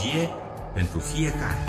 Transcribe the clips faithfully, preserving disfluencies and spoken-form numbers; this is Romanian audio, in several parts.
tehnologie pentru fiecare.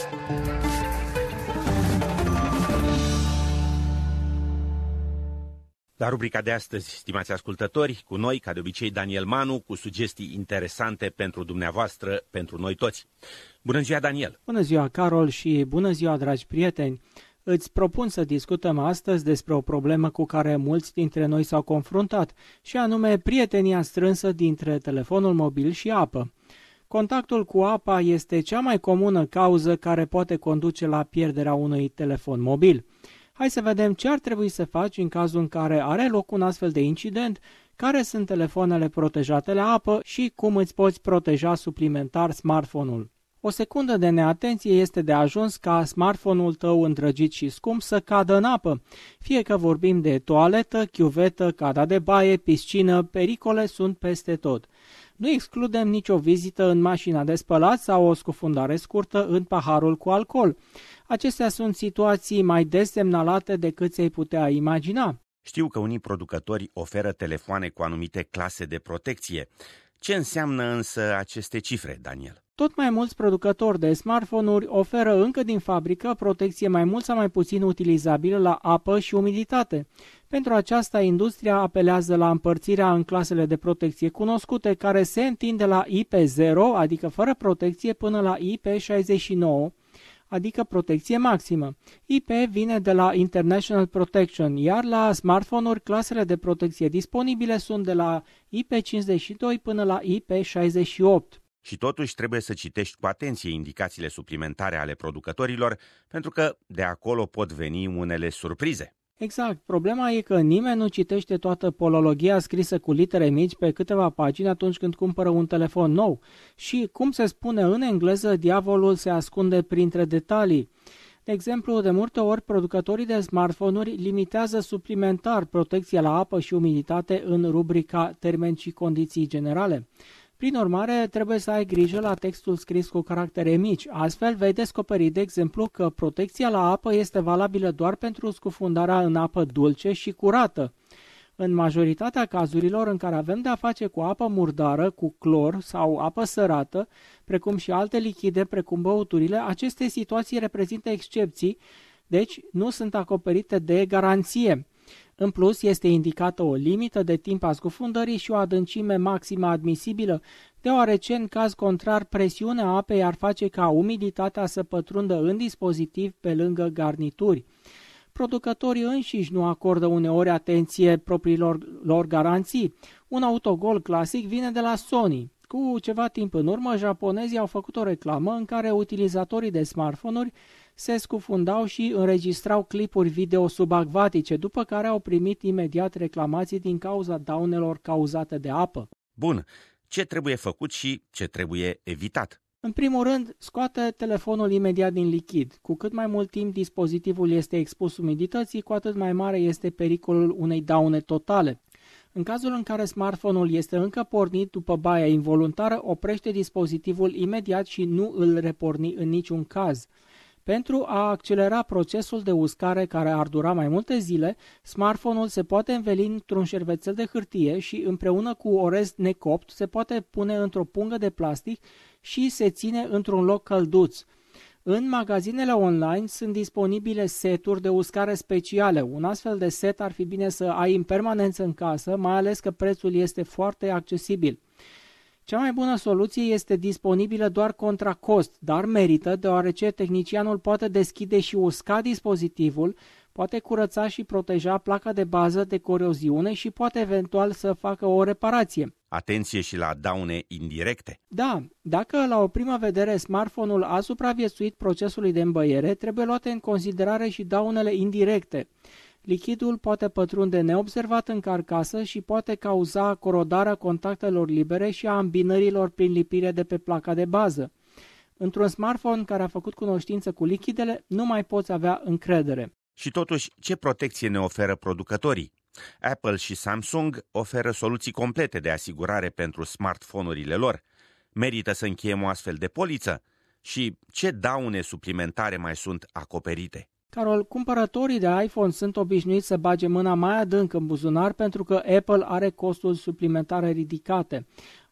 La rubrica de astăzi, stimați ascultători, cu noi, ca de obicei, Daniel Manu, cu sugestii interesante pentru dumneavoastră, pentru noi toți. Bună ziua, Daniel! Bună ziua, Carol, și bună ziua, dragi prieteni! Îți propun să discutăm astăzi despre o problemă cu care mulți dintre noi s-au confruntat, și anume prietenia strânsă dintre telefonul mobil și apă. Contactul cu apa este cea mai comună cauză care poate conduce la pierderea unui telefon mobil. Hai să vedem ce ar trebui să faci în cazul în care are loc un astfel de incident, care sunt telefoanele protejate la apă și cum îți poți proteja suplimentar smartphone-ul. O secundă de neatenție este de ajuns ca smartphone-ul tău îndrăgit și scump să cadă în apă. Fie că vorbim de toaletă, chiuvetă, cada de baie, piscină, pericole sunt peste tot. Nu excludem nicio vizită în mașina de spălat sau o scufundare scurtă în paharul cu alcool. Acestea sunt situații mai des semnalate decât ți-ai putea imagina. Știu că unii producători oferă telefoane cu anumite clase de protecție. Ce înseamnă însă aceste cifre, Daniel? Tot mai mulți producători de smartphone-uri oferă încă din fabrică protecție mai mult sau mai puțin utilizabilă la apă și umiditate. Pentru aceasta, industria apelează la împărțirea în clasele de protecție cunoscute, care se întinde la I P zero, adică fără protecție, până la I P șaizeci și nouă, adică protecție maximă. I P vine de la International Protection, iar la smartphone-uri clasele de protecție disponibile sunt de la I P cincizeci și doi până la I P șaizeci și opt. Și totuși trebuie să citești cu atenție indicațiile suplimentare ale producătorilor, pentru că de acolo pot veni unele surprize. Exact. Problema e că nimeni nu citește toată polologia scrisă cu litere mici pe câteva pagini atunci când cumpără un telefon nou. Și, cum se spune în engleză, diavolul se ascunde printre detalii. De exemplu, de multe ori, producătorii de smartphone-uri limitează suplimentar protecția la apă și umiditate în rubrica termeni și condiții generale. Prin urmare, trebuie să ai grijă la textul scris cu caractere mici. Astfel, vei descoperi, de exemplu, că protecția la apă este valabilă doar pentru scufundarea în apă dulce și curată. În majoritatea cazurilor în care avem de-a face cu apă murdară, cu clor sau apă sărată, precum și alte lichide, precum băuturile, aceste situații reprezintă excepții, deci nu sunt acoperite de garanție. În plus, este indicată o limită de timp a scufundării și o adâncime maximă admisibilă, deoarece, în caz contrar, presiunea apei ar face ca umiditatea să pătrundă în dispozitiv pe lângă garnituri. Producătorii înșiși nu acordă uneori atenție propriilor lor garanții. Un autogol clasic vine de la Sony. Cu ceva timp în urmă, japonezii au făcut o reclamă în care utilizatorii de smartphone-uri se scufundau și înregistrau clipuri video subacvatice, după care au primit imediat reclamații din cauza daunelor cauzate de apă. Bun, ce trebuie făcut și ce trebuie evitat? În primul rând, scoate telefonul imediat din lichid. Cu cât mai mult timp dispozitivul este expus umidității, cu atât mai mare este pericolul unei daune totale. În cazul în care smartphone-ul este încă pornit după baia involuntară, oprește dispozitivul imediat și nu îl reporni în niciun caz. Pentru a accelera procesul de uscare care ar dura mai multe zile, smartphone-ul se poate înveli într-un șervețel de hârtie și împreună cu orez necopt se poate pune într-o pungă de plastic și se ține într-un loc călduț. În magazinele online sunt disponibile seturi de uscare speciale. Un astfel de set ar fi bine să ai în permanență în casă, mai ales că prețul este foarte accesibil. Cea mai bună soluție este disponibilă doar contra cost, dar merită, deoarece tehnicianul poate deschide și usca dispozitivul, poate curăța și proteja placa de bază de coroziune și poate eventual să facă o reparație. Atenție și la daune indirecte. Da, dacă la o primă vedere smartphone-ul a supraviețuit procesului de îmbăiere, trebuie luate în considerare și daunele indirecte. Lichidul poate pătrunde neobservat în carcasă și poate cauza corodarea contactelor libere și a îmbinărilor prin lipire de pe placa de bază. Într-un smartphone care a făcut cunoștință cu lichidele, nu mai poți avea încredere. Și totuși, ce protecție ne oferă producătorii? Apple și Samsung oferă soluții complete de asigurare pentru smartphone-urile lor. Merită să încheiem o astfel de poliță? Și ce daune suplimentare mai sunt acoperite? Carol, cumpărătorii de iPhone sunt obișnuiți să bage mâna mai adânc în buzunar pentru că Apple are costuri suplimentare ridicate.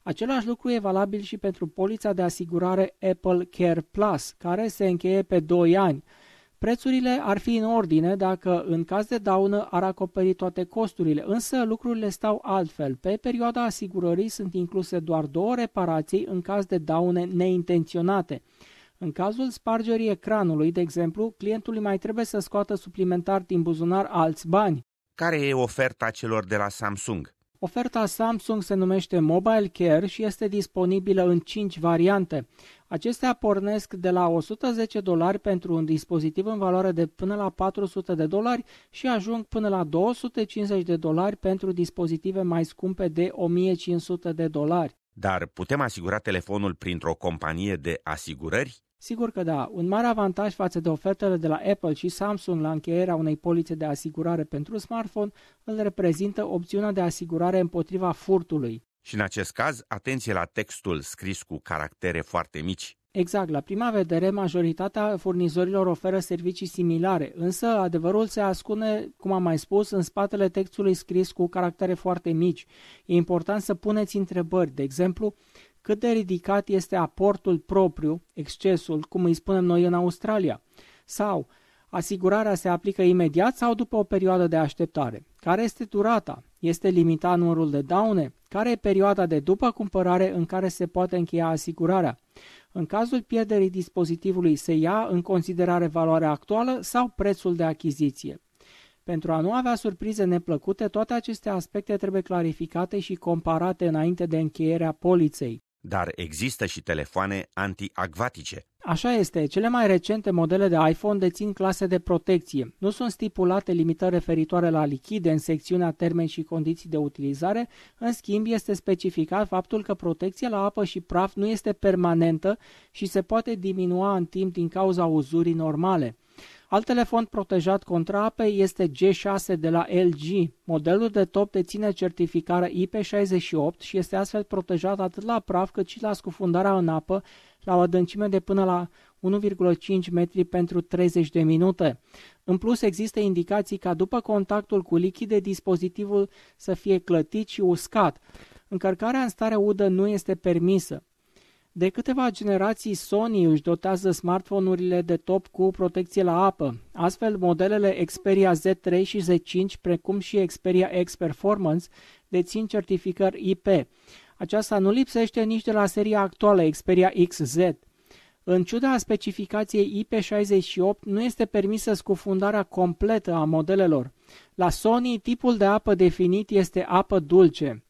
Același lucru e valabil și pentru polița de asigurare Apple Care Plus, care se încheie pe doi ani. Prețurile ar fi în ordine dacă, în caz de daună, ar acoperi toate costurile, însă lucrurile stau altfel. Pe perioada asigurării sunt incluse doar două reparații în caz de daune neintenționate. În cazul spargerii ecranului, de exemplu, clientului mai trebuie să scoată suplimentar din buzunar alți bani. Care e oferta celor de la Samsung? Oferta Samsung se numește Mobile Care și este disponibilă în cinci variante. Acestea pornesc de la o sută zece dolari pentru un dispozitiv în valoare de până la patru sute de dolari și ajung până la două sute cincizeci de dolari pentru dispozitive mai scumpe de o mie cinci sute de dolari. Dar putem asigura telefonul printr-o companie de asigurări? Sigur că da. Un mare avantaj față de ofertele de la Apple și Samsung la încheierea unei polițe de asigurare pentru smartphone îl reprezintă opțiunea de asigurare împotriva furtului. Și în acest caz, atenție la textul scris cu caractere foarte mici. Exact, la prima vedere, majoritatea furnizorilor oferă servicii similare, însă adevărul se ascunde, cum am mai spus, în spatele textului scris cu caractere foarte mici. E important să puneți întrebări, de exemplu, cât de ridicat este aportul propriu, excesul, cum îi spunem noi în Australia, sau asigurarea se aplică imediat sau după o perioadă de așteptare. Care este durata? Este limitat numărul de daune? Care e perioada de după cumpărare în care se poate încheia asigurarea? În cazul pierderii dispozitivului se ia în considerare valoarea actuală sau prețul de achiziție? Pentru a nu avea surprize neplăcute, toate aceste aspecte trebuie clarificate și comparate înainte de încheierea poliței. Dar există și telefoane antiacvatice. Așa este, cele mai recente modele de iPhone dețin clase de protecție. Nu sunt stipulate limitări referitoare la lichide în secțiunea termeni și condiții de utilizare, în schimb este specificat faptul că protecția la apă și praf nu este permanentă și se poate diminua în timp din cauza uzurii normale. Alt telefon protejat contra apei este G șase de la L G. Modelul de top deține certificarea I P șaizeci și opt și este astfel protejat atât la praf cât și la scufundarea în apă la o adâncime de până la unu virgulă cinci metri pentru treizeci de minute. În plus, există indicații ca după contactul cu lichide, dispozitivul să fie clătit și uscat. Încărcarea în stare udă nu este permisă. De câteva generații, Sony își dotează smartphone-urile de top cu protecție la apă. Astfel, modelele Xperia Z trei și Z cinci, precum și Xperia X Performance, dețin certificări I P. Aceasta nu lipsește nici de la seria actuală Xperia X Z. În ciuda specificației I P șaizeci și opt, nu este permisă scufundarea completă a modelelor. La Sony, tipul de apă definit este apă dulce.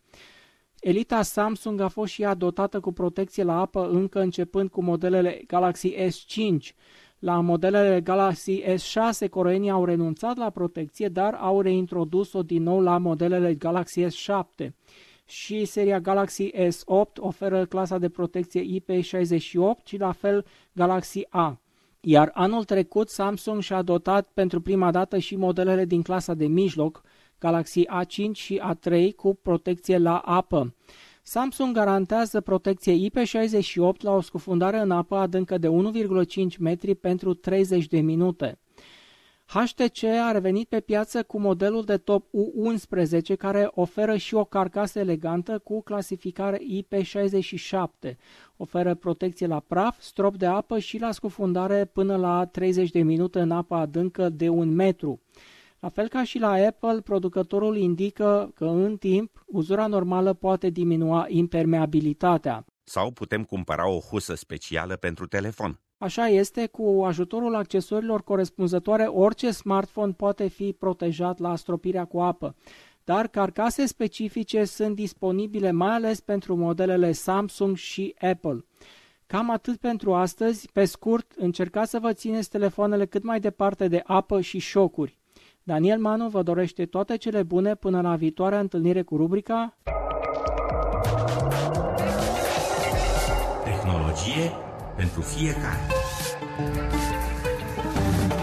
Elita Samsung a fost și ea dotată cu protecție la apă încă începând cu modelele Galaxy S cinci. La modelele Galaxy S șase, coreenii au renunțat la protecție, dar au reintrodus-o din nou la modelele Galaxy S șapte. Și seria Galaxy S opt oferă clasa de protecție I P șaizeci și opt și la fel Galaxy A. Iar anul trecut Samsung și-a dotat pentru prima dată și modelele din clasa de mijloc, Galaxy A cinci și A trei cu protecție la apă. Samsung garantează protecție I P șaizeci și opt la o scufundare în apă adâncă de unu virgulă cinci metri pentru treizeci de minute. H T C a revenit pe piață cu modelul de top U unsprezece care oferă și o carcasă elegantă cu clasificare I P șaizeci și șapte. Oferă protecție la praf, strop de apă și la scufundare până la treizeci de minute în apă adâncă de un metru. La fel ca și la Apple, producătorul indică că în timp uzura normală poate diminua impermeabilitatea. Sau putem cumpăra o husă specială pentru telefon. Așa este, cu ajutorul accesorilor corespunzătoare, orice smartphone poate fi protejat la stropirea cu apă. Dar carcase specifice sunt disponibile mai ales pentru modelele Samsung și Apple. Cam atât pentru astăzi. Pe scurt, încercați să vă țineți telefoanele cât mai departe de apă și șocuri. Daniel Manu vă dorește toate cele bune până la viitoarea întâlnire cu rubrica Tehnologie pentru fiecare.